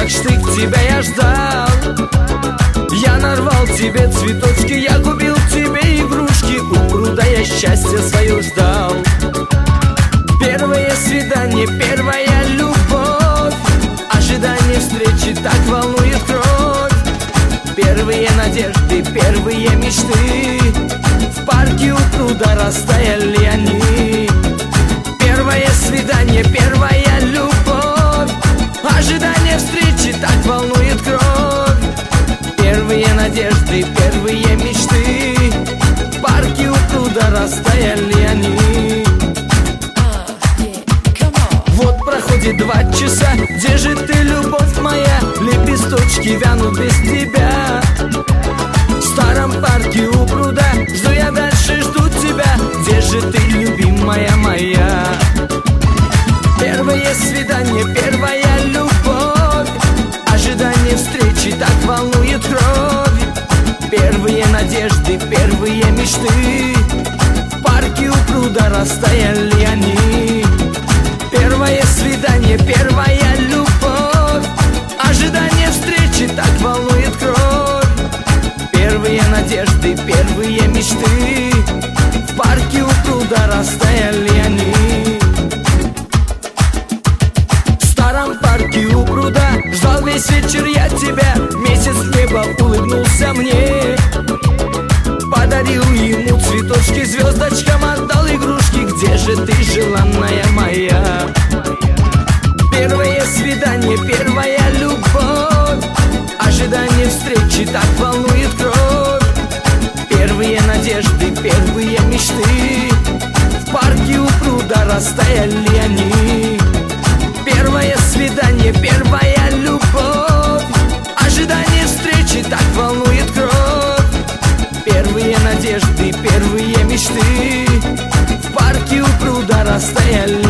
как штык тебя я ждал. Я нарвал тебе цветочки, я купил тебе игрушки, у пруда я счастье свое ждал. Первое свидание, первая любовь, ожидание встречи так волнует кровь. Первые надежды, первые мечты, в парке у пруда растаяли они. Первое свидание, первая любовь, ожидание встречи так волнует кровь. Первые надежды, первые мечты, в парке у пруда растаяли они. Вот проходит 2 часа, где же ты, любовь моя? Лепесточки вянут без тебя. В старом парке у пруда жду я дальше, жду тебя. Где же ты, любимая моя? Первое свидание, первая любовь, ожидание встречи так волнует кровь. Первые надежды, первые мечты, в парке у пруда растаяли они. Первое свидание, первая любовь, ожидание встречи так волнует кровь. Первые надежды, первые мечты, в парке у пруда растаяли они. В старом парке у пруда ждал весь вечер я тебя. Месяц с неба улыбнулся мне, подарил ему цветочки, звездочкам отдал игрушки. Где же ты, желанная моя? Первое свидание, первая любовь, ожидание встречи так волнует кровь. Первые надежды, первые мечты, в парке у пруда растаяли они. Первое свидание, первая любовь, ожидание встречи так волнует кровь. Первые надежды, первые мечты, в парке у пруда растаяли